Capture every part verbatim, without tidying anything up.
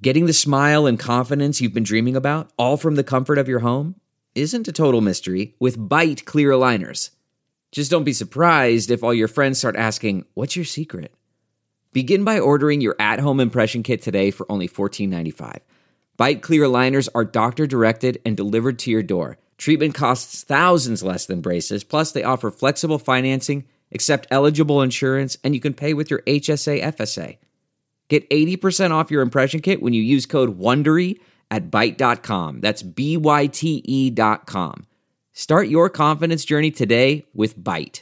Getting the smile and confidence you've been dreaming about, all from the comfort of your home, isn't a total mystery with Byte clear aligners. Just don't be surprised if all your friends start asking, "What's your secret?" Begin by ordering your at-home impression kit today for only fourteen ninety-five. Byte clear aligners are doctor-directed and delivered to your door. Treatment costs thousands less than braces, plus they offer flexible financing, accept eligible insurance, and you can pay with your H S A F S A. Get eighty percent off your impression kit when you use code WONDERY at byte dot com. That's B Y T E dot com. Start your confidence journey today with Byte.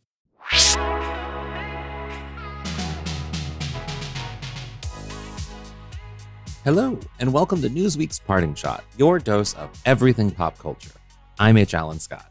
Hello, and welcome to Newsweek's Parting Shot, your dose of everything pop culture. I'm H. Alan Scott.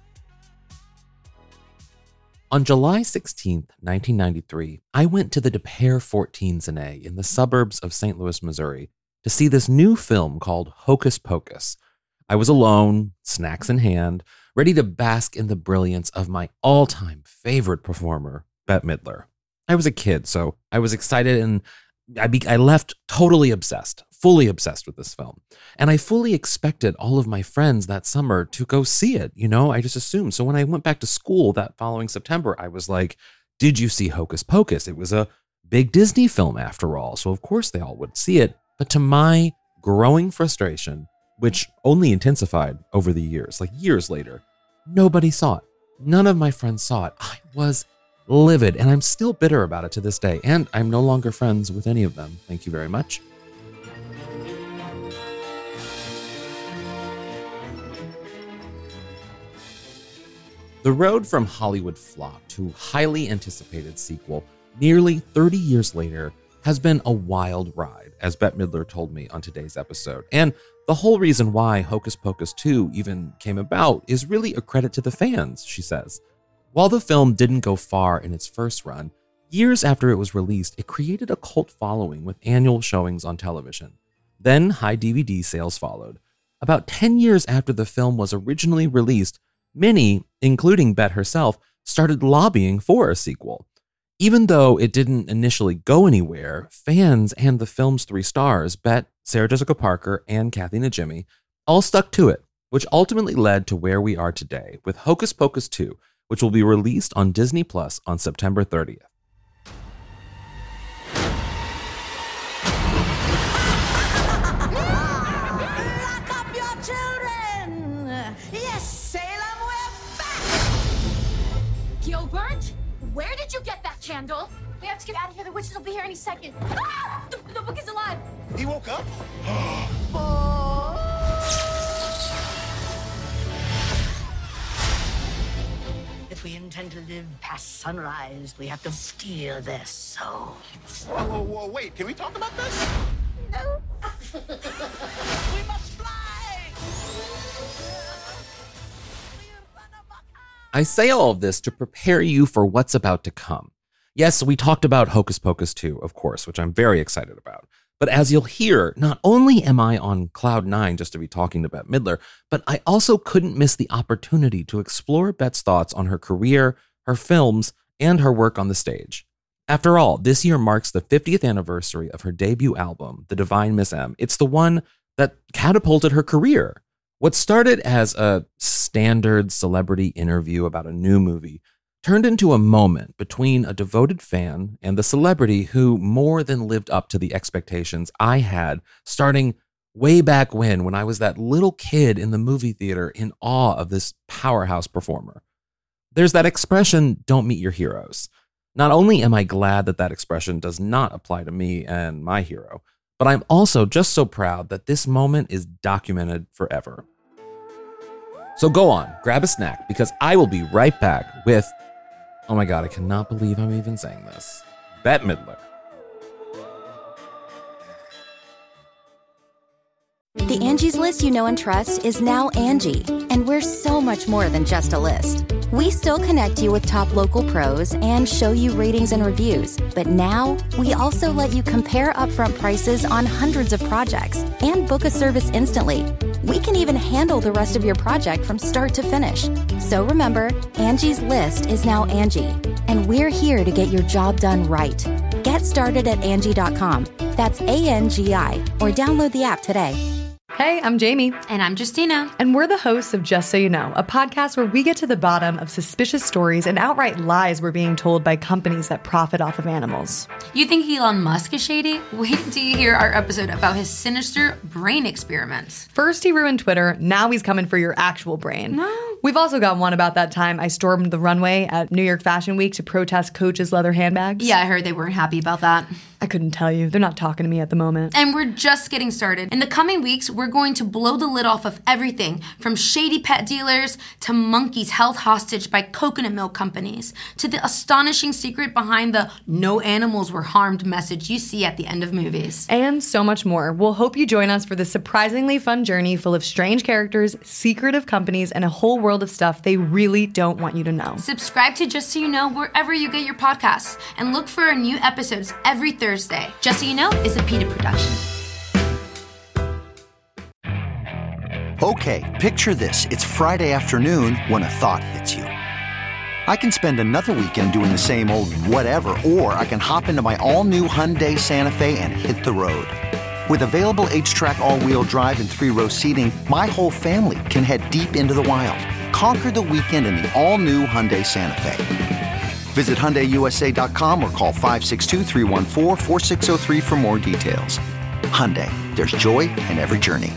On July sixteenth, nineteen ninety-three, I went to the Des Peres fourteen Cine in the suburbs of Saint Louis, Missouri, to see this new film called Hocus Pocus. I was alone, snacks in hand, ready to bask in the brilliance of my all-time favorite performer, Bette Midler. I was a kid, so I was excited, and I, be- I left totally obsessed, fully obsessed with this film. And I fully expected all of my friends that summer to go see it. You know, I just assumed. So when I went back to school that following September, I was like, did you see Hocus Pocus? It was a big Disney film after all. So of course they all would see it. But to my growing frustration, which only intensified over the years, like years later, nobody saw it. None of my friends saw it. I was livid, and I'm still bitter about it to this day, and I'm no longer friends with any of them. Thank you very much. The road from Hollywood flop to highly anticipated sequel nearly thirty years later has been a wild ride, as Bette Midler told me on today's episode. And the whole reason why Hocus Pocus two even came about is really a credit to the fans, she says. While the film didn't go far in its first run, years after it was released, it created a cult following with annual showings on television. Then high D V D sales followed. About ten years after the film was originally released, many, including Bette herself, started lobbying for a sequel. Even though it didn't initially go anywhere, fans and the film's three stars, Bette, Sarah Jessica Parker, and Kathy Najimy, all stuck to it, which ultimately led to where we are today with Hocus Pocus two, which will be released on Disney Plus on September thirtieth. Lock up your children! Yes, Salem, we're back! Gilbert, where did you get that candle? We have to get out of here. The witches will be here any second. Ah! The, the book is alive. He woke up? Oh. If we intend to live past sunrise, we have to steal their souls. Whoa, whoa, whoa, wait, can we talk about this? No. We must fly! I say all of this to prepare you for what's about to come. Yes, we talked about Hocus Pocus two, of course, which I'm very excited about. But as you'll hear, not only am I on cloud nine just to be talking to Bette Midler, but I also couldn't miss the opportunity to explore Bette's thoughts on her career, her films, and her work on the stage. After all, this year marks the fiftieth anniversary of her debut album, The Divine Miss M. It's the one that catapulted her career. What started as a standard celebrity interview about a new movie turned into a moment between a devoted fan and the celebrity who more than lived up to the expectations I had starting way back when, when I was that little kid in the movie theater in awe of this powerhouse performer. There's that expression, don't meet your heroes. Not only am I glad that that expression does not apply to me and my hero, but I'm also just so proud that this moment is documented forever. So go on, grab a snack, because I will be right back with, oh my God, I cannot believe I'm even saying this, Bette Midler. The Angie's List you know and trust is now Angie, and we're so much more than just a list. We still connect you with top local pros and show you ratings and reviews, but now we also let you compare upfront prices on hundreds of projects and book a service instantly. We can even handle the rest of your project from start to finish. So remember, Angie's List is now Angie, and we're here to get your job done right. Get Get started at Angie dot com. That's A N G I, or download the app today. Hey, I'm Jamie. And I'm Justina. And we're the hosts of Just So You Know, a podcast where we get to the bottom of suspicious stories and outright lies we're being told by companies that profit off of animals. You think Elon Musk is shady? Wait till you hear our episode about his sinister brain experiments. First he ruined Twitter, now he's coming for your actual brain. No. We've also got one about that time I stormed the runway at New York Fashion Week to protest Coach's leather handbags. Yeah, I heard they weren't happy about that. I couldn't tell you. They're not talking to me at the moment. And we're just getting started. In the coming weeks, we're going to blow the lid off of everything from shady pet dealers to monkeys held hostage by coconut milk companies to the astonishing secret behind the no animals were harmed message you see at the end of movies. And so much more. We'll hope you join us for this surprisingly fun journey full of strange characters, secretive companies, and a whole world of stuff they really don't want you to know. Subscribe to Just So You Know wherever you get your podcasts and look for our new episodes every Thursday. Just So You Know is a PETA production. Okay, picture this. It's Friday afternoon when a thought hits you. I can spend another weekend doing the same old whatever, or I can hop into my all-new Hyundai Santa Fe and hit the road. With available H-Track all-wheel drive and three-row seating, my whole family can head deep into the wild. Conquer the weekend in the all-new Hyundai Santa Fe. Visit Hyundai U S A dot com or call five six two, three one four, four six zero three for more details. Hyundai, there's joy in every journey.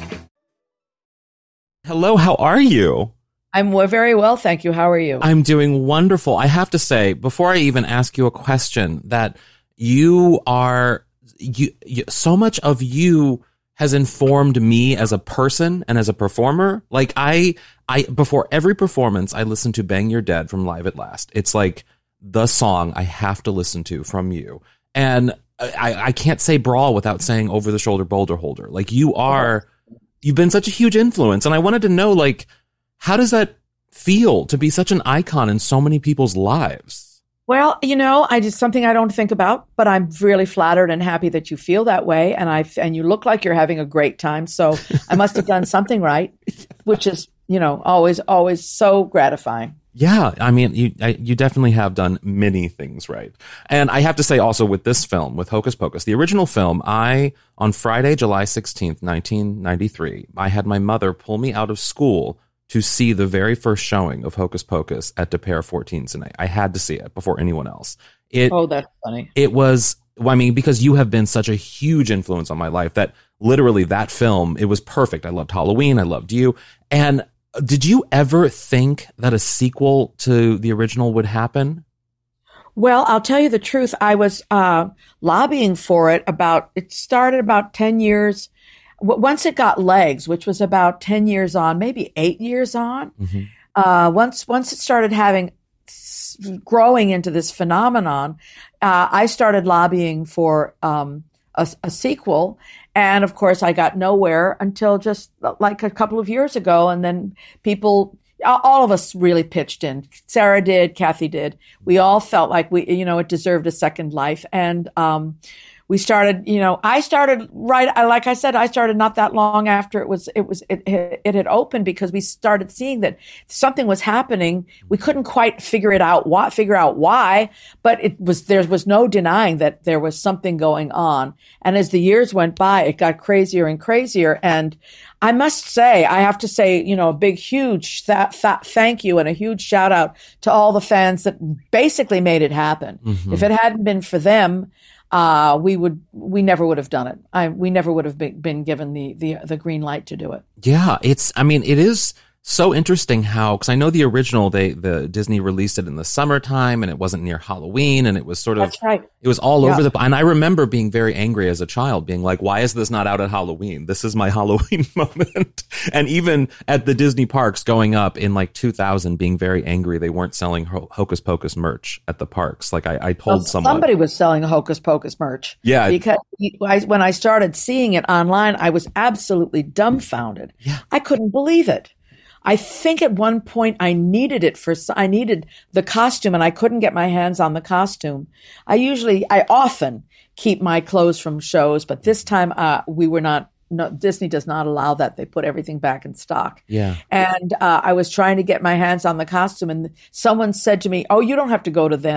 Hello, how are you? I'm very well, thank you. How are you? I'm doing wonderful. I have to say, before I even ask you a question, that you are, you, you so much of you has informed me as a person and as a performer. Like I, I, before every performance, I listen to Bang Your Dead from Live at Last. It's like the song I have to listen to from you. And I, I can't say Brawl without saying Over the Shoulder Boulder Holder. Like you are, you've been such a huge influence. And I wanted to know, like, how does that feel to be such an icon in so many people's lives? Well, you know, I just something I don't think about, but I'm really flattered and happy that you feel that way. And I, and you look like you're having a great time. So I must have done something right, which is, you know, always, always so gratifying. Yeah, I mean, you I, you definitely have done many things right. And I have to say also with this film, with Hocus Pocus, the original film, I, on Friday, July sixteenth, nineteen ninety-three, I had my mother pull me out of school to see the very first showing of Hocus Pocus at De Pere fourteen tonight. I had to see it before anyone else. It, oh, that's funny. It was, well, I mean, because you have been such a huge influence on my life that literally that film, it was perfect. I loved Halloween. I loved you. And did you ever think that a sequel to the original would happen? Well, I'll tell you the truth. I was uh, lobbying for it about, it started about ten years. Once it got legs, which was about ten years on, maybe eight years on, mm-hmm. uh, once once it started having, growing into this phenomenon, uh, I started lobbying for um, a, a sequel. And of course, I got nowhere until just like a couple of years ago. And then people, all of us really pitched in. Sarah did, Kathy did. We all felt like we, you know, it deserved a second life. And um, we started, you know, I started right, I, like I said, I started not that long after it was, it was, it, it had opened, because we started seeing that something was happening. We couldn't quite figure it out, why, figure out why, but it was, there was no denying that there was something going on. And as the years went by, it got crazier and crazier. And I must say, I have to say, you know, a big, huge th- th- thank you and a huge shout out to all the fans that basically made it happen. Mm-hmm. If it hadn't been for them, Uh, we would, we never would have done it. I, we never would have been, been given the, the, the green light to do it. Yeah. It's, I mean, it is so interesting how, cause I know the original, they, the Disney released it in the summertime and it wasn't near Halloween and it was sort of, That's right. It was all yeah. over the, and I remember being very angry as a child, being like, why is this not out at Halloween? This is my Halloween moment. And even at the Disney parks going up in like two thousand, being very angry, they weren't selling Ho- Hocus Pocus merch at the parks. Like I, I told well, someone. Somebody was selling Hocus Pocus merch. Yeah. Because I, when I started seeing it online, I was absolutely dumbfounded. Yeah. I couldn't believe it. I think at one point I needed it for, I needed the costume and I couldn't get my hands on the costume. I usually, I often keep my clothes from shows, but this time uh, we were not, no, Disney does not allow that. They put everything back in stock. Yeah. And uh, I was trying to get my hands on the costume and someone said to me, oh, you don't have to go to them.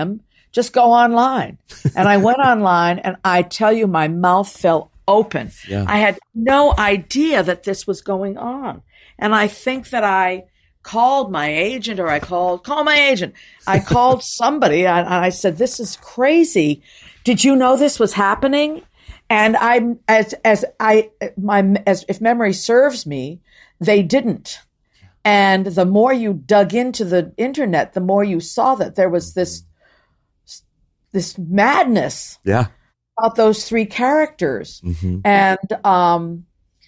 just go online. And I went online, and I tell you, my mouth fell open. Yeah. I had no idea that this was going on. And I think that I called my agent, or I called, call my agent. I called somebody, and I said, this is crazy. Did you know this was happening? And I'm, as, as I, my, as if memory serves me, they didn't. And the more you dug into the internet, the more you saw that there was this, this madness Yeah. about those three characters. Mm-hmm. And, um,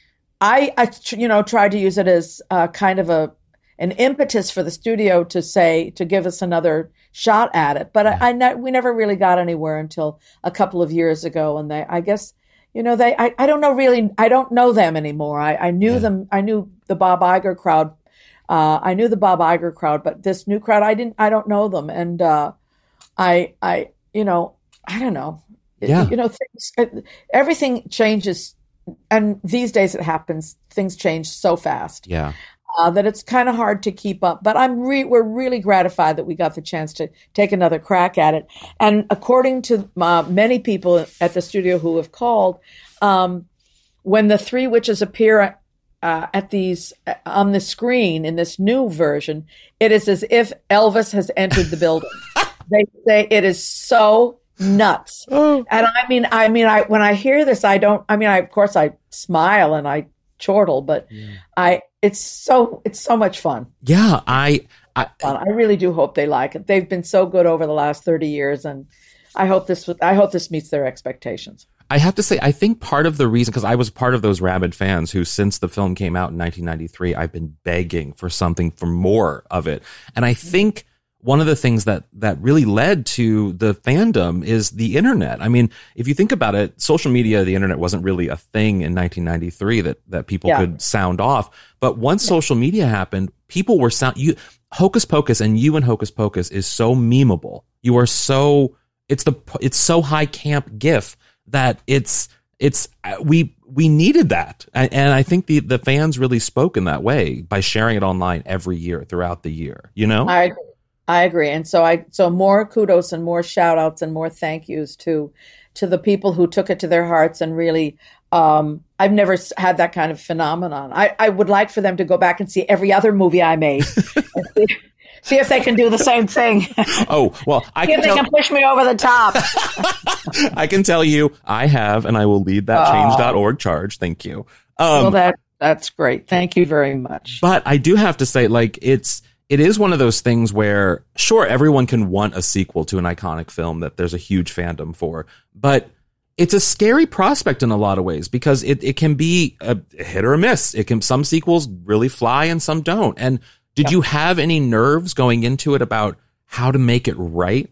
I, I, you know, tried to use it as uh, kind of a, an impetus for the studio to say, to give us another shot at it. But Yeah. I, I ne- we never really got anywhere until a couple of years ago. And they, I guess, you know, they, I, I don't know really, I don't know them anymore. I, I knew Yeah. them. I knew the Bob Iger crowd. Uh, I knew the Bob Iger crowd, but this new crowd, I didn't, I don't know them. And, uh, I, I, you know, I don't know. Yeah. You know, things, everything changes. And these days it happens, things change so fast. Yeah. Uh, that it's kind of hard to keep up. But I'm re- we're really gratified that we got the chance to take another crack at it. And according to uh, many people at the studio who have called, um, when the three witches appear uh, at these uh, on the screen in this new version, it is as if Elvis has entered the building. They say it is so nuts. Oh. And I mean, I mean, I when I hear this, I don't. I mean, I of course I smile and I chortle, but yeah. I. It's so it's so much fun. Yeah, I, I I really do hope they like it. They've been so good over the last thirty years, and I hope this I hope this meets their expectations. I have to say, I think part of the reason, because I was part of those rabid fans who, since the film came out in nineteen ninety-three, I've been begging for something, for more of it. And I think one of the things that that really led to the fandom is the internet. I mean, if you think about it, social media, the internet wasn't really a thing in nineteen ninety-three that that people yeah. could sound off. But once yeah. social media happened, people were sound you Hocus Pocus, and you and Hocus Pocus is so memeable. You are so it's the it's so high camp gif that it's it's we we needed that. And, and I think the the fans really spoke in that way by sharing it online every year throughout the year, you know? I I agree. And so I, so more kudos and more shout outs and more thank yous to, to the people who took it to their hearts and really, um, I've never had that kind of phenomenon. I, I would like for them to go back and see every other movie I made and see, see if they can do the same thing. Oh, well, I see can if they tell- can push me over the top. I can tell you I have, and I will lead that uh, change dot org charge. Thank you. Um, well, that, that's great. Thank you very much. But I do have to say, like, it's, It is one of those things where, sure, everyone can want a sequel to an iconic film that there's a huge fandom for, but it's a scary prospect in a lot of ways because it, it can be a hit or a miss. It can, some sequels really fly and some don't. And did yeah. you have any nerves going into it about how to make it right?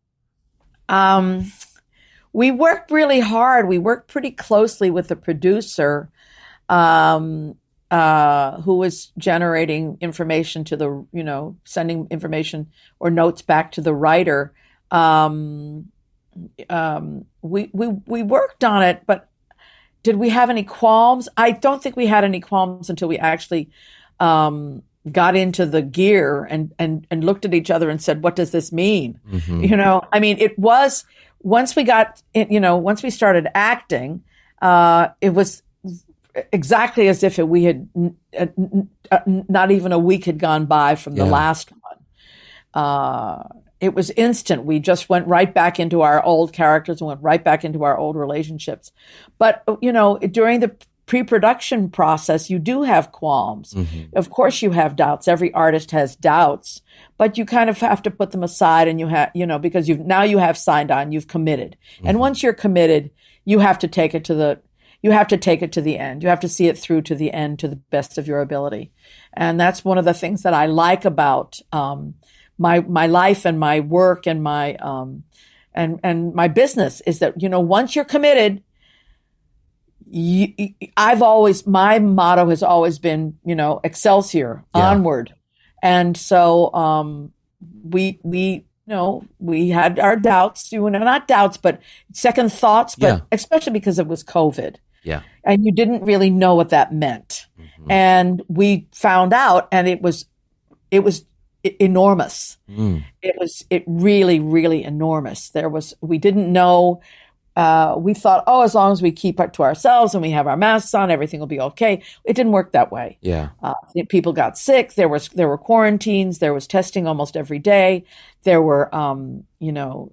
Um, we worked really hard. We worked pretty closely with the producer, um, uh, who was generating information to the, you know, sending information or notes back to the writer. Um, um, we, we, we worked on it, but did we have any qualms? I don't think we had any qualms until we actually, um, got into the gear and, and, and looked at each other and said, what does this mean? Mm-hmm. You know, I mean, it was, once we got, you know, once we started acting, uh, it was exactly as if we had uh, not even a week had gone by from the yeah. last one. Uh, it was instant. We just went right back into our old characters and went right back into our old relationships. But, you know, during the pre-production process, you do have qualms. Mm-hmm. Of course you have doubts. Every artist has doubts, but you kind of have to put them aside and you have, you know, because you've, now you have signed on, you've committed. Mm-hmm. And once you're committed, you have to take it to the, You have to take it to the end. You have to see it through to the end to the best of your ability. And that's one of the things that I like about um, my my life and my work and my um, and and my business is that, you know, once you're committed, you, I've always, my motto has always been, you know, Excelsior, yeah. onward. And so um, we we you know, we had our doubts, you know, not doubts, but second thoughts, but yeah. especially because it was COVID. Yeah. And you didn't really know what that meant. Mm-hmm. And we found out, and it was, it was, e- enormous. Mm. It was it really, really enormous. There was we didn't know. Uh, we thought, oh, as long as we keep it to ourselves and we have our masks on, everything will be okay. It didn't work that way. Yeah. Uh, people got sick. There was there were quarantines. There was testing almost every day. There were, um, you know,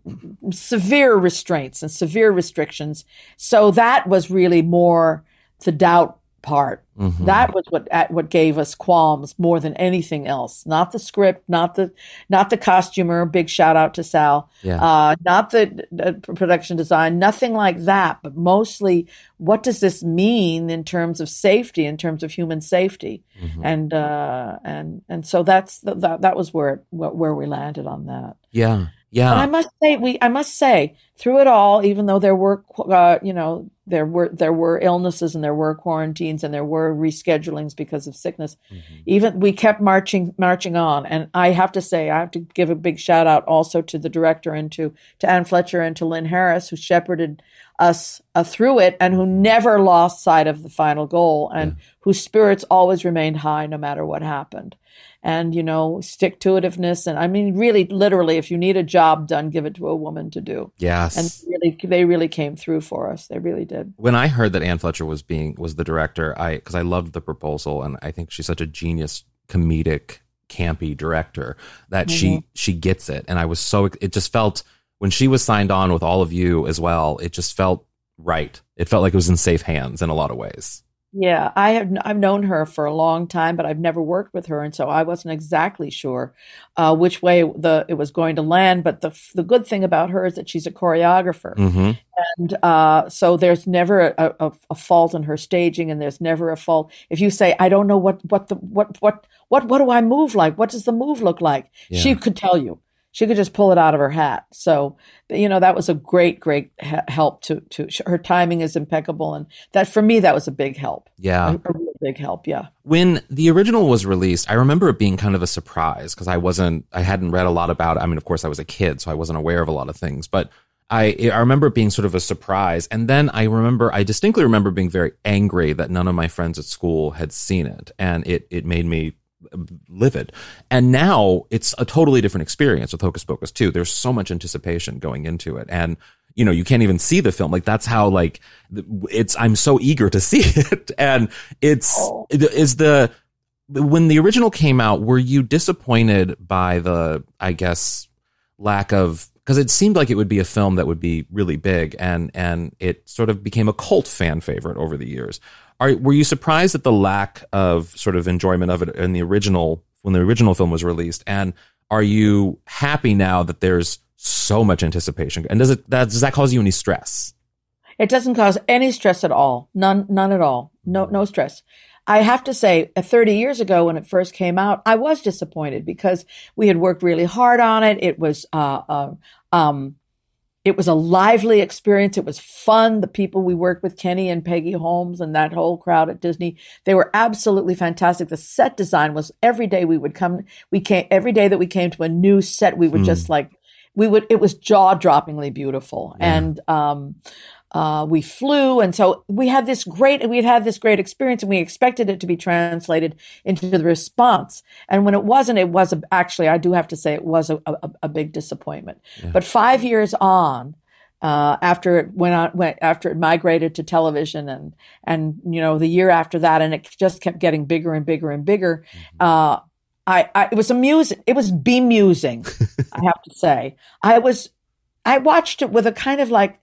severe restraints and severe restrictions. So that was really more the doubt part. Mm-hmm. That was what what gave us qualms more than anything else. Not the script, not the not the costumer. Big shout out to Sal. Yeah. Uh, not the, the production design. Nothing like that. But mostly, what does this mean in terms of safety, in terms of human safety? Mm-hmm. And uh, and and so that's the, that that was where where we landed on that. Yeah. Yeah. But I must say, we I must say, through it all, even though there were, uh, you know, there were there were illnesses and there were quarantines and there were reschedulings because of sickness, mm-hmm. even we kept marching marching on. And I have to say, I have to give a big shout out also to the director and to to Anne Fletcher and to Lynn Harris, who shepherded us uh, through it and who never lost sight of the final goal and yeah. whose spirits always remained high no matter what happened. And, you know, stick-to-itiveness. And I mean, really, literally, if you need a job done, give it to a woman to do. Yes. And really, they really came through for us. They really did. When I heard that Anne Fletcher was being was the director, I because I loved The Proposal, and I think she's such a genius, comedic, campy director that mm-hmm. she she gets it. And I was so, it just felt, when she was signed on with all of you as well, it just felt right. It felt like it was in safe hands in a lot of ways. Yeah, I have. I've known her for a long time, but I've never worked with her, and so I wasn't exactly sure uh, which way the it was going to land. But the the good thing about her is that she's a choreographer, mm-hmm. and uh, so there's never a, a, a fault in her staging, and there's never a fault if you say, "I don't know what what the what what what what do I move like? What does the move look like?" Yeah. She could tell you. She could just pull it out of her hat. So, you know, that was a great, great help to, to her timing is impeccable. And that for me, that was a big help. Yeah. A, a real big help. Yeah. When the original was released, I remember it being kind of a surprise because I wasn't, I hadn't read a lot about it. I mean, of course I was a kid, so I wasn't aware of a lot of things, but I, I remember it being sort of a surprise. And then I remember, I distinctly remember being very angry that none of my friends at school had seen it. And it, it made me livid. And now it's a totally different experience with Hocus Pocus two. There's so much anticipation going into it. And, you know, you can't even see the film. Like, that's how, like, it's, I'm so eager to see it. And it's, oh. is the, when the original came out, were you disappointed by the, I guess, lack of, because it seemed like it would be a film that would be really big, and, and it sort of became a cult fan favorite over the years. Are, were you surprised at the lack of sort of enjoyment of it in the original, when the original film was released? And are you happy now that there's so much anticipation? And does it, that, does that cause you any stress? It doesn't cause any stress at all. None, none at all. No, no stress. I have to say, thirty years ago when it first came out, I was disappointed because we had worked really hard on it. It was, uh, uh um, It was a lively experience. It was fun. The people we worked with, Kenny and Peggy Holmes and that whole crowd at Disney, they were absolutely fantastic. The set design was every day we would come, we came, every day that we came to a new set, we would mm. just like, we would, it was jaw-droppingly beautiful. Yeah. And, um, uh, we flew. And so we had this great, we had had this great experience, and we expected it to be translated into the response. And when it wasn't, it was a, actually, I do have to say it was a, a, a big disappointment. Yeah. But five years on, uh, after it went on, went, after it migrated to television and, and, you know, the year after that, and it just kept getting bigger and bigger and bigger. Mm-hmm. Uh, I, I, it was amusing. It was bemusing, I have to say. I was, I watched it with a kind of like,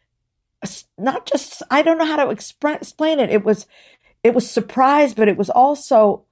not just, I don't know how to expre- explain it. It was, it was surprise, but it was also,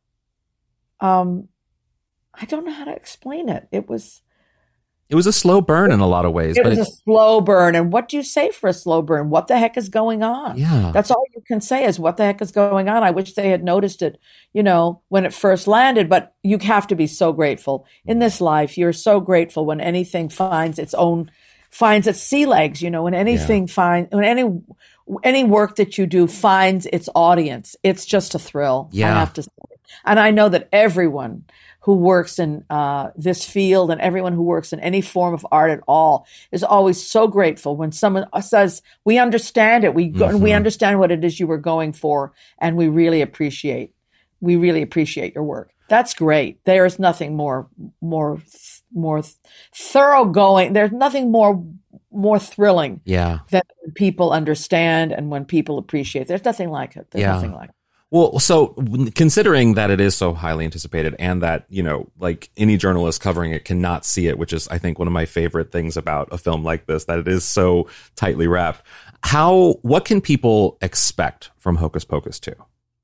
um, I don't know how to explain it. It was, it was a slow burn in a lot of ways. It but was it, a slow burn. And what do you say for a slow burn? What the heck is going on? Yeah. That's all you can say is what the heck is going on. I wish they had noticed it, you know, when it first landed, but you have to be so grateful in this life. You're so grateful when anything finds its own finds its sea legs, you know, when anything yeah. find, when any, any work that you do finds its audience, it's just a thrill. Yeah. I have to say. And I know that everyone who works in uh, this field and everyone who works in any form of art at all is always so grateful when someone says, we understand it. We go, mm-hmm. we understand what it is you were going for. And we really appreciate, we really appreciate your work. That's great. There is nothing more, more, more thoroughgoing. There's nothing more, more thrilling. Yeah. Than when people understand and when people appreciate. There's nothing like it. There's Yeah. nothing like it. Well, so considering that it is so highly anticipated and that, you know, like any journalist covering it cannot see it, which is, I think, one of my favorite things about a film like this, that it is so tightly wrapped. How, what can people expect from Hocus Pocus two?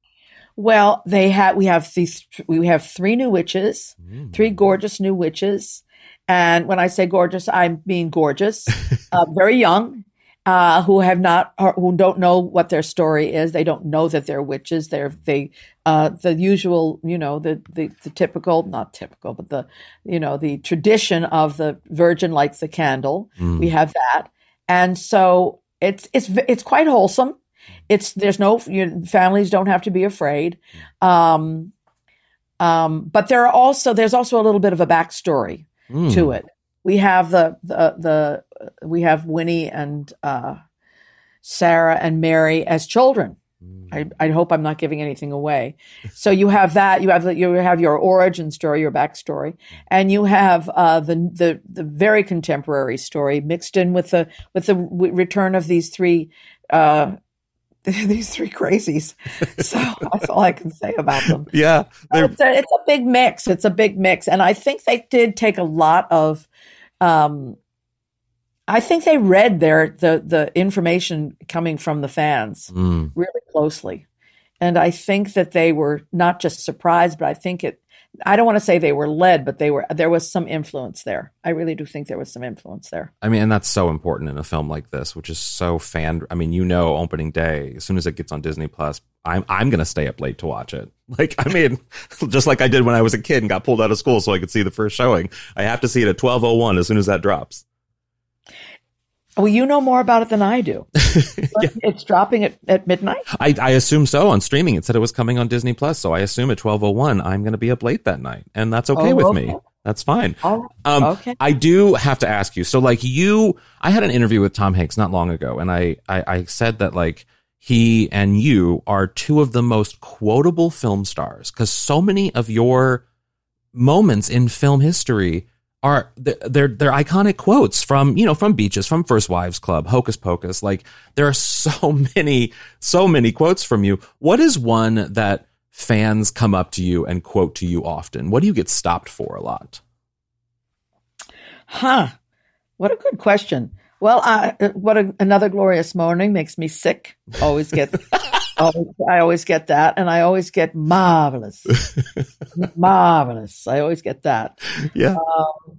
Well, they have, we have these, we have three new witches, mm. three gorgeous new witches. And when I say gorgeous, I mean gorgeous, uh, very young. Uh, who have not, or who don't know what their story is. They don't know that they're witches. They're, they, uh, the usual, you know, the, the, the typical, not typical, but the, you know, the tradition of the virgin lights the candle. Mm. We have that. And so it's, it's, it's quite wholesome. It's, there's no, you know, families don't have to be afraid. Um, um, but there are also, there's also a little bit of a backstory mm. to it. We have the, the, the, we have Winnie and, uh, Sarah and Mary as children. Mm. I, I hope I'm not giving anything away. So you have that, you have, the, you have your origin story, your backstory, and you have, uh, the, the, the very contemporary story mixed in with the, with the w- return of these three, uh, these three crazies. So that's all I can say about them. Yeah. It's a, it's a big mix. It's a big mix. And I think they did take a lot of, um, I think they read their, the, the information coming from the fans mm. really closely. And I think that they were not just surprised, but I think it, I don't want to say they were led, but they were, there was some influence there. I really do think there was some influence there. I mean, and that's so important in a film like this, which is so fan, I mean, you know, opening day, as soon as it gets on Disney Plus, I'm, I'm going to stay up late to watch it. Like, I mean, just like I did when I was a kid and got pulled out of school so I could see the first showing. I have to see it at twelve oh one as soon as that drops. Well, you know more about it than I do. Yeah. It's dropping at, at midnight? I, I assume so. On streaming, it said it was coming on Disney Plus, so I assume at twelve oh one, I'm going to be up late that night, and that's okay oh, with okay. me. That's fine. Oh, um, okay. I do have to ask you, so like you, I had an interview with Tom Hanks not long ago, and I, I, I said that like he and you are two of the most quotable film stars, because so many of your moments in film history are they're they're iconic quotes from, you know, from Beaches, from First Wives Club, Hocus Pocus. Like there are so many, so many quotes from you. What is one that fans come up to you and quote to you often? What do you get stopped for a lot? Huh. What a good question. Well, uh, what a, another glorious morning makes me sick. Always get, always, I always get that. And I always get marvelous, marvelous. I always get that. Yeah. Um,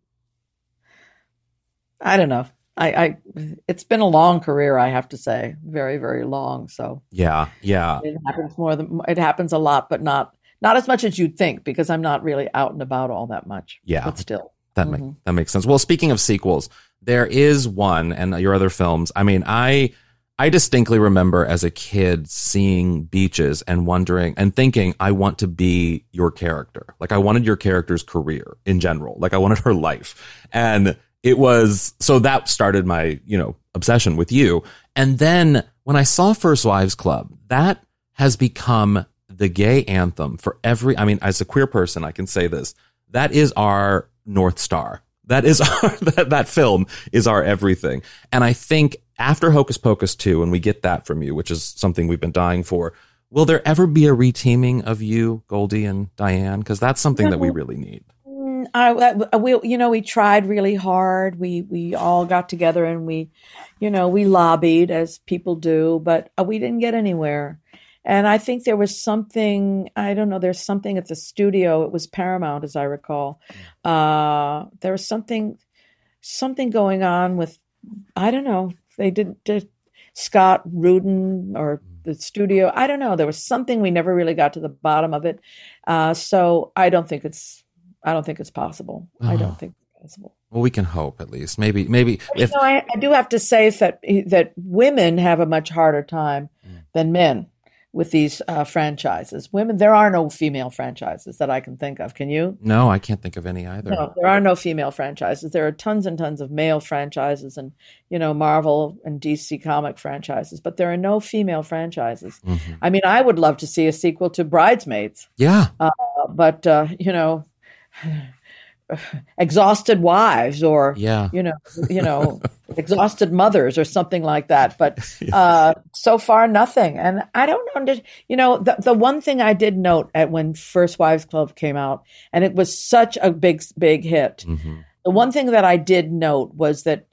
I don't know. I, I, it's been a long career, I have to say, very, very long. So yeah, yeah, it happens more than it happens a lot, but not, not as much as you'd think, because I'm not really out and about all that much. Yeah. But still. That mm-hmm. makes that makes sense. Well, speaking of sequels, there is one, and your other films. I mean, I I distinctly remember as a kid seeing Beaches and wondering and thinking, I want to be your character. Like I wanted your character's career in general. Like I wanted her life, and it was so that started my you know obsession with you. And then when I saw First Wives Club, that has become the gay anthem for every. I mean, as a queer person, I can say this. That is our North Star. That is our, that, that film is our everything. And I think after Hocus Pocus two, and we get that from you, which is something we've been dying for, will there ever be a reteaming of you, Goldie and Diane? Because that's something that we really need. I, we, you know, we tried really hard. We, we all got together and we, you know, we lobbied as people do, but we didn't get anywhere. And I think there was something, I don't know, there's something at the studio. It was Paramount, as I recall. Uh, there was something, something going on with, I don't know, they did, did Scott Rudin or the studio. I don't know. There was something, we never really got to the bottom of it. Uh, so I don't think it's, I don't think it's possible. Oh. I don't think it's possible. Well, we can hope at least. Maybe, maybe. If, you know, I, I do have to say that, that women have a much harder time mm. than men with these uh, franchises. Women, there are no female franchises that I can think of. Can you? No, I can't think of any either. No, there are no female franchises. There are tons and tons of male franchises and, you know, Marvel and D C comic franchises, but there are no female franchises. Mm-hmm. I mean, I would love to see a sequel to Bridesmaids. Yeah. Uh, but uh, you know, exhausted wives, or yeah. you know, you know, exhausted mothers, or something like that. But uh, so far, nothing. And I don't know. You know, the the one thing I did note at when First Wives Club came out, and it was such a big big hit. Mm-hmm. The one thing that I did note was that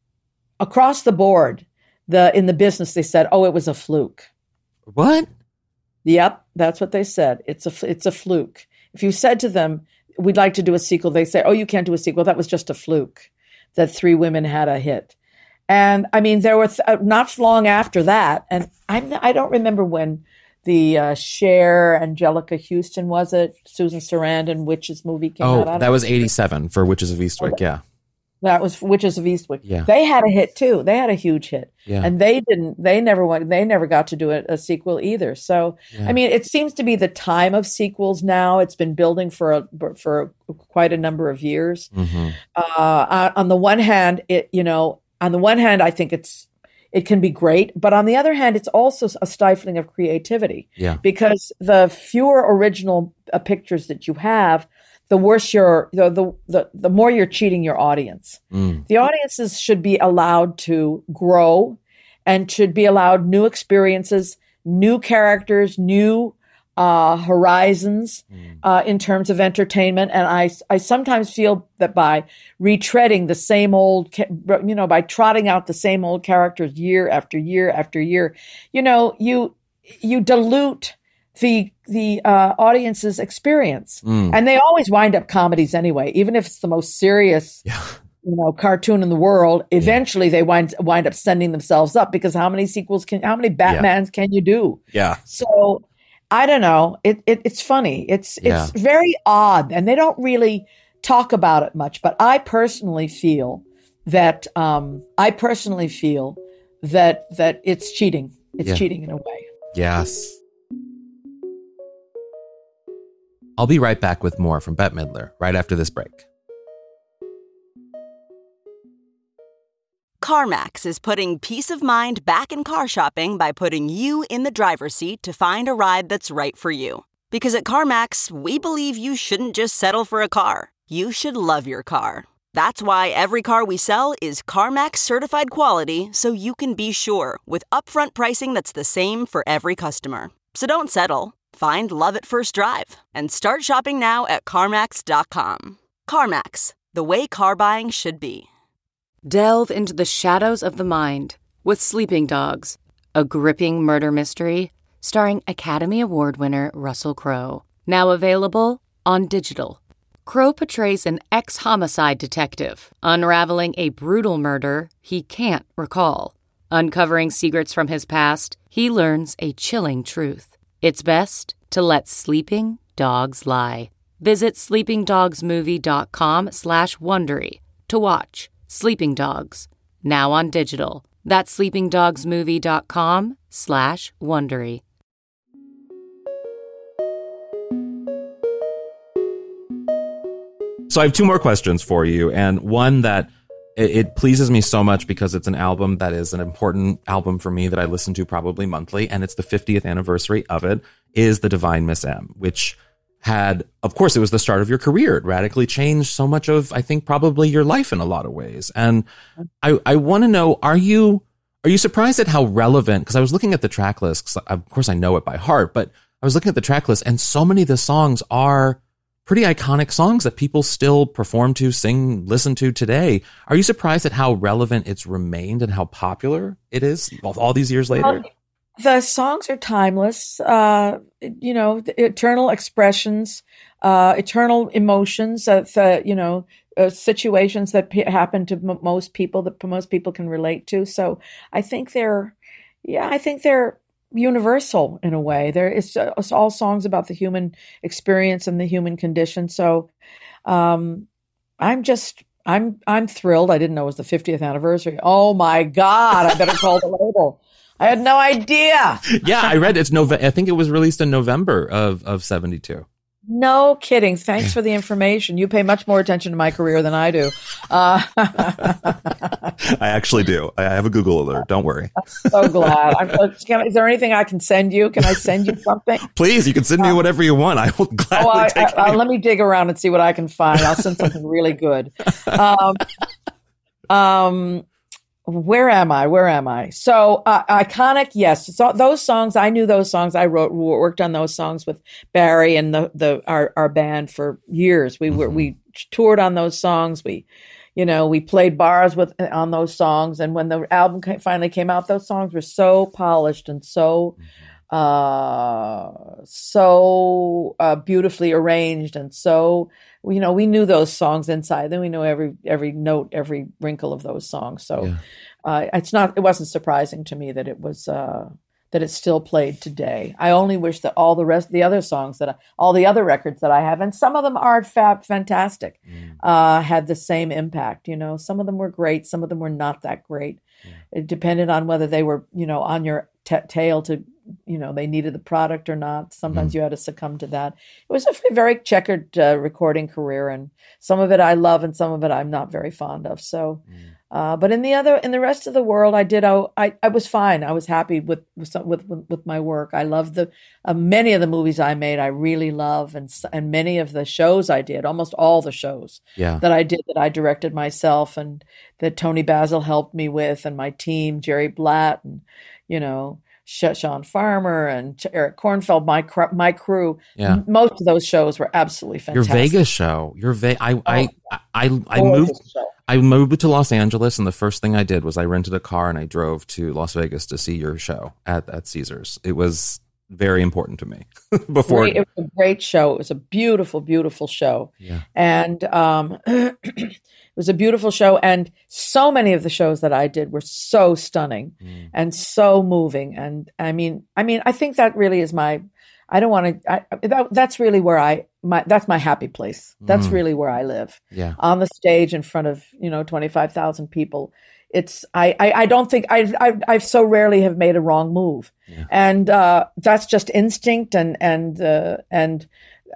across the board, the in the business they said, "Oh, it was a fluke." What? Yep, that's what they said. It's a it's a fluke. If you said to them, "We'd like to do a sequel," they say, "Oh, you can't do a sequel. That was just a fluke. That Three Women had a hit." And I mean, there were th- uh, not long after that, and I'm I don't remember when the uh, Cher, Angelica Houston, was it? Susan Sarandon Witches movie came oh, out. Oh, that was eighty-seven for Witches of Eastwick. Okay. Yeah. That was Witches of Eastwick. Yeah. They had a hit too. They had a huge hit. Yeah. And they didn't, they never went, they never got to do a, a sequel either. So, yeah. I mean, it seems to be the time of sequels now. It's been building for a, for quite a number of years. Mm-hmm. Uh, on the one hand, it, you know, on the one hand, I think it's, it can be great, but on the other hand, it's also a stifling of creativity. Yeah. Because the fewer original uh, pictures that you have, the worse you're, the, the, the, the more you're cheating your audience. Mm. The audiences should be allowed to grow and should be allowed new experiences, new characters, new uh, horizons mm. uh, in terms of entertainment. And I, I sometimes feel that by retreading the same old, you know, by trotting out the same old characters year after year after year, you know, you, you dilute the the uh, audience's experience. Mm. And they always wind up comedies anyway, even if it's the most serious, yeah. you know, cartoon in the world. Eventually, yeah. they wind wind up sending themselves up, because how many sequels can, how many Batmans yeah. can you do? Yeah. So I don't know. It, it it's funny. It's yeah. it's very odd, and they don't really talk about it much. But I personally feel that um, I personally feel that that it's cheating. It's yeah. cheating in a way. Yes. I'll be right back with more from Bette Midler right after this break. CarMax is putting peace of mind back in car shopping by putting you in the driver's seat to find a ride that's right for you. Because at CarMax, we believe you shouldn't just settle for a car. You should love your car. That's why every car we sell is CarMax certified quality, so you can be sure with upfront pricing that's the same for every customer. So don't settle. Find love at first drive and start shopping now at CarMax dot com. CarMax, the way car buying should be. Delve into the shadows of the mind with Sleeping Dogs, a gripping murder mystery starring Academy Award winner Russell Crowe. Now available on digital. Crowe portrays an ex-homicide detective unraveling a brutal murder he can't recall. Uncovering secrets from his past, he learns a chilling truth. It's best to let sleeping dogs lie. Visit sleepingdogsmovie.com slash Wondery to watch Sleeping Dogs, now on digital. That's sleepingdogsmovie.com slash Wondery. So I have two more questions for you, and one that it, it pleases me so much because it's an album that is an important album for me that I listen to probably monthly, and it's the fiftieth anniversary of it, is The Divine Miss M, which had, of course, it was the start of your career. It radically changed so much of, I think, probably your life in a lot of ways. And I, I want to know, are you are you surprised at how relevant, because I was looking at the track list, 'cause of course I know it by heart, but I was looking at the track list, and so many of the songs are pretty iconic songs that people still perform to, sing, listen to today. Are you surprised at how relevant it's remained and how popular it is all these years later? Well, the songs are timeless, uh, you know, eternal expressions, uh, eternal emotions, uh, the, you know, uh, situations that p- happen to m- most people that most people can relate to. So I think they're, yeah, I think they're universal in a way. There is it's all songs about the human experience and the human condition. So um, I'm just, I'm, I'm thrilled. I didn't know it was the fiftieth anniversary. Oh my God. I better call the label. I had no idea. Yeah, I read it's November. I think it was released in November of, of seventy-two. No kidding. Thanks for the information. You pay much more attention to my career than I do. Uh, I actually do. I have a Google alert. Don't worry. I'm so glad. I'm so, is there anything I can send you? Can I send you something? Please, you can send me um, whatever you want. I will gladly oh, I, take I, it. Let me dig around and see what I can find. I'll send something really good. Um, um, Where am I? Where am I? So uh, iconic, yes. So those songs, I knew those songs. I wrote, worked on those songs with Barry and the the our our band for years. We were mm-hmm. we toured on those songs. We, you know, we played bars with on those songs. And when the album came, finally came out, those songs were so polished and so uh so uh, beautifully arranged and so. You know, we knew those songs inside. Then we knew every every note, every wrinkle of those songs. So yeah. uh, it's not. It wasn't surprising to me that it was uh, that it's still played today. I only wish that all the rest, the other songs that I, all the other records that I have, and some of them are fab, fantastic, mm. uh, had the same impact. You know, some of them were great. Some of them were not that great. Yeah. It depended on whether they were, you know, on your t- tail to. You know, they needed the product or not. Sometimes mm. you had to succumb to that. It was a very checkered uh, recording career, and some of it I love, and some of it I'm not very fond of. So, mm. uh, but in the other, in the rest of the world, I did. I I, I was fine. I was happy with with with, with my work. I love the uh, many of the movies I made. I really love, and and many of the shows I did. Almost all the shows yeah. that I did that I directed myself, and that Tony Basil helped me with, and my team, Jerry Blatt, and you know. Sean Farmer and Eric Kornfeld, my cr- my crew. Yeah. Most of those shows were absolutely fantastic. Your Vegas show, your Ve- I, I, I, I, I oh, moved, I moved to Los Angeles, and the first thing I did was I rented a car and I drove to Las Vegas to see your show at, at Caesars. It was very important to me. Before great, it was a great show. It was a beautiful, beautiful show. Yeah. And um, it was a beautiful show. And so many of the shows that I did were so stunning mm. and so moving. And I mean, I mean, I think that really is my, I don't want to, I, that, that's really where I, my, that's my happy place. That's mm. really where I live. Yeah. On the stage in front of, you know, twenty-five thousand people. It's, I, I, I don't think I've, I've, I've so rarely have made a wrong move. Yeah. And, uh, that's just instinct and, and, uh, and,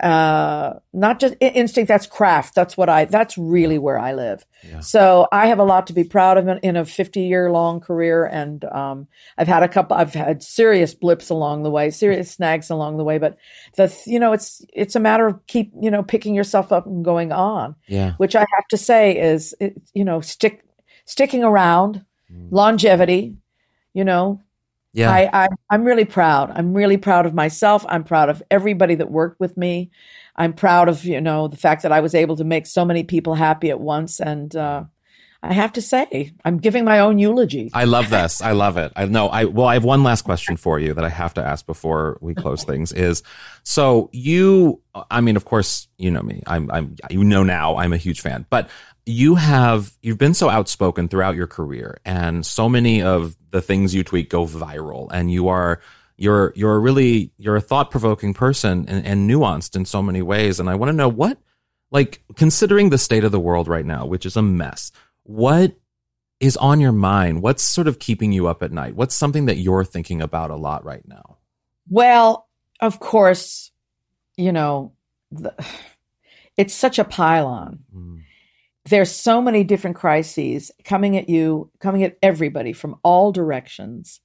uh, not just instinct. That's craft. That's what I, that's really where I live. Yeah. So I have a lot to be proud of in, in a fifty year long career. And, um, I've had a couple, I've had serious blips along the way, serious snags along the way, but the, you know, it's, it's a matter of keep, you know, picking yourself up and going on, yeah. which I have to say is, it, you know, stick, sticking around, mm. longevity, you know, yeah. I, I, I'm really proud. I'm really proud of myself. I'm proud of everybody that worked with me. I'm proud of, you know, the fact that I was able to make so many people happy at once. And, uh, I have to say, I'm giving my own eulogy. I love this. I love it. I know. I, well, I have one last question for you that I have to ask before we close things is, so you, I mean, of course, you know me, I'm, I'm, you know, now I'm a huge fan, but you have, you've been so outspoken throughout your career, and so many of the things you tweet go viral, and you are, you're, you're a really, you're a thought provoking person and, and nuanced in so many ways. And I want to know what, like, considering the state of the world right now, which is a mess, what is on your mind? What's sort of keeping you up at night? What's something that you're thinking about a lot right now? Well, of course, you know, the, it's such a pile-on. Mm. There's so many different crises coming at you, coming at everybody from all directions.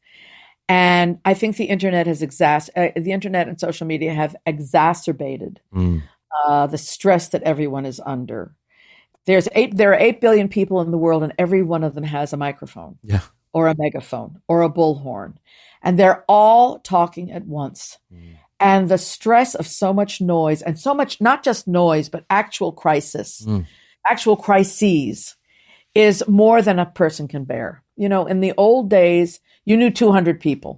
And I think the internet has exas- uh, the internet and social media have exacerbated mm. uh, the stress that everyone is under. There's eight, there are eight billion people in the world, and every one of them has a microphone yeah. or a megaphone or a bullhorn. And they're all talking at once. Mm. And the stress of so much noise and so much, not just noise, but actual crisis, mm. actual crises is more than a person can bear. You know, in the old days, you knew two hundred people.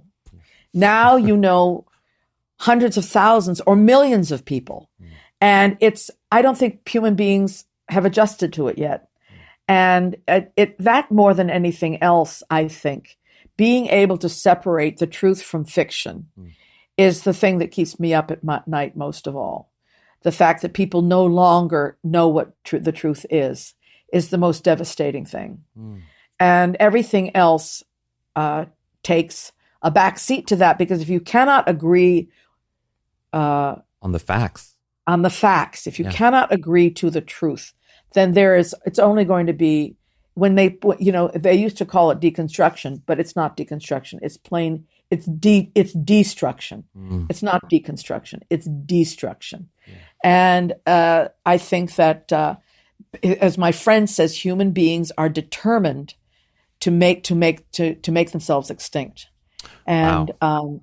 Now you know hundreds of thousands or millions of people. Mm. And it's, I don't think human beings have adjusted to it yet. And it, it that more than anything else, I think, being able to separate the truth from fiction mm. is the thing that keeps me up at my, night most of all. The fact that people no longer know what tr- the truth is, is the most devastating thing. Mm. And everything else uh, takes a back seat to that, because if you cannot agree uh, on the facts, on the facts, if you Yeah. cannot agree to the truth, then there is, it's only going to be, when they, you know, they used to call it deconstruction, but it's not deconstruction. It's plain, it's de, it's destruction. Mm. It's not deconstruction. It's destruction. Yeah. And uh, I think that, uh, as my friend says, human beings are determined to make to make to to make themselves extinct, and Wow. um,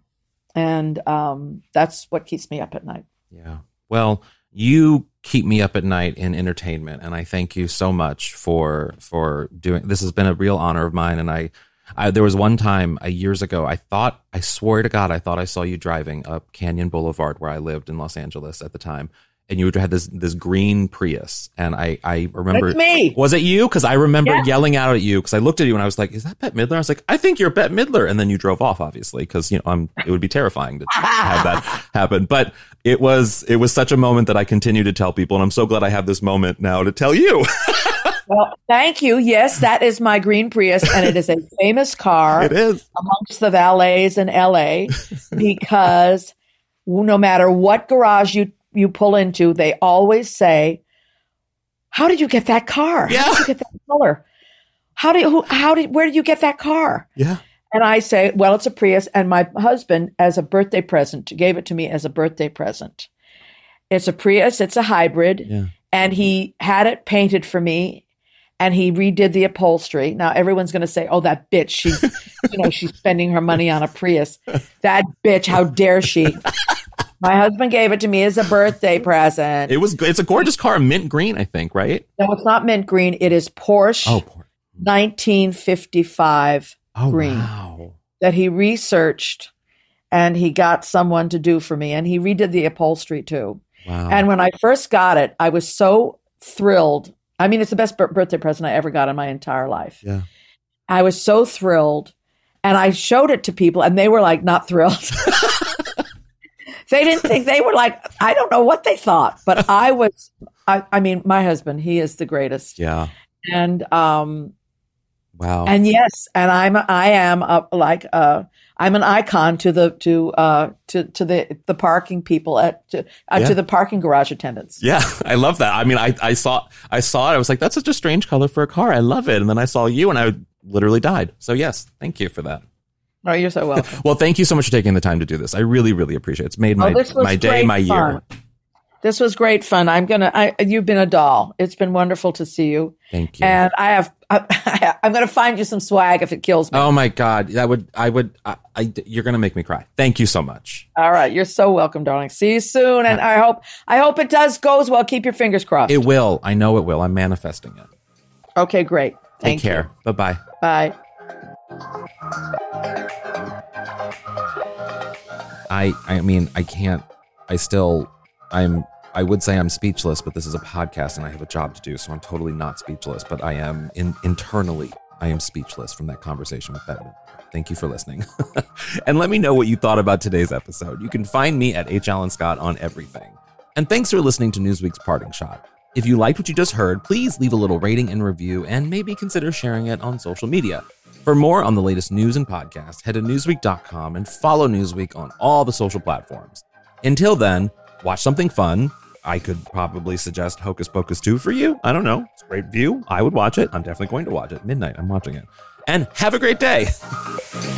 and um, that's what keeps me up at night. Yeah. Well, you keep me up at night in entertainment, and I thank you so much for for doing this. Has been a real honor of mine, and I, I there was one time uh, years ago I thought I swear to God I thought I saw you driving up Canyon Boulevard where I lived in Los Angeles at the time. And you had this this green Prius, and I I remember. That's me. Was it you? Because I remember Yeah. yelling out at you because I looked at you and I was like, "Is that Bette Midler?" I was like, "I think you're Bette Midler," and then you drove off, obviously, because you know I'm. It would be terrifying to have that happen, but it was it was such a moment that I continue to tell people, and I'm so glad I have this moment now to tell you. Well, thank you. Yes, that is my green Prius, and it is a famous car. It is amongst the valets in L A because no matter what garage you you pull into, they always say, "How did you get that car? Yeah. How did you get that color? How did who? How did? Where did you get that car?" Yeah. And I say, "Well, it's a Prius." And my husband, as a birthday present, gave it to me as a birthday present. It's a Prius. It's a hybrid, Yeah. and he had it painted for me. And he redid the upholstery. Now everyone's going to say, "Oh, that bitch! She's, you know, she's spending her money on a Prius. That bitch! How dare she?" My husband gave it to me as a birthday present. It was. It's a gorgeous car, mint green, I think, right? No, it's not mint green. It is Porsche Oh, poor. nineteen fifty-five Oh, green wow. that he researched, and he got someone to do for me, and he redid the upholstery too. Wow. And when I first got it, I was so thrilled. I mean, it's the best b- birthday present I ever got in my entire life. Yeah. I was so thrilled, and I showed it to people, and they were like not thrilled. They didn't think, they were like, I don't know what they thought, but I was, I, I mean, my husband, he is the greatest. Yeah. And, um, Wow. and yes, and I'm, I am a, like, uh, I'm an icon to the, to, uh, to, to the, the parking people at, to, uh, Yeah. to the parking garage attendants. Yeah, I love that. I mean, I, I saw I saw it. I was like, that's such a strange color for a car. I love it. And then I saw you, and I literally died. So yes, thank you for that. Oh, you're so welcome. Well, thank you so much for taking the time to do this. I really, really appreciate it. It's made my Oh, this was my day, great my year. fun. This was great fun. I'm gonna. I, you've been a doll. It's been wonderful to see you. Thank you. And I have. I, I'm gonna find you some swag if it kills me. Oh my God, that would I would I, I you're gonna make me cry. Thank you so much. All right, you're so welcome, darling. See you soon, and I hope I hope it does goes well. Keep your fingers crossed. It will. I know it will. I'm manifesting it. Okay, great. Thank Take care. you. Bye bye. Bye. I I mean I can't. I still I'm. I would say I'm speechless, but this is a podcast and I have a job to do, so I'm totally not speechless. But I am in, internally, I am speechless from that conversation with Bette Midler. Thank you for listening. And let me know what you thought about today's episode. You can find me at H. Allen Scott on everything. And thanks for listening to Newsweek's Parting Shot. If you liked what you just heard, please leave a little rating and review and maybe consider sharing it on social media. For more on the latest news and podcasts, head to newsweek dot com and follow Newsweek on all the social platforms. Until then, watch something fun. I could probably suggest Hocus Pocus two for you. I don't know. It's a great view. I would watch it. I'm definitely going to watch it. Midnight, I'm watching it. And have a great day.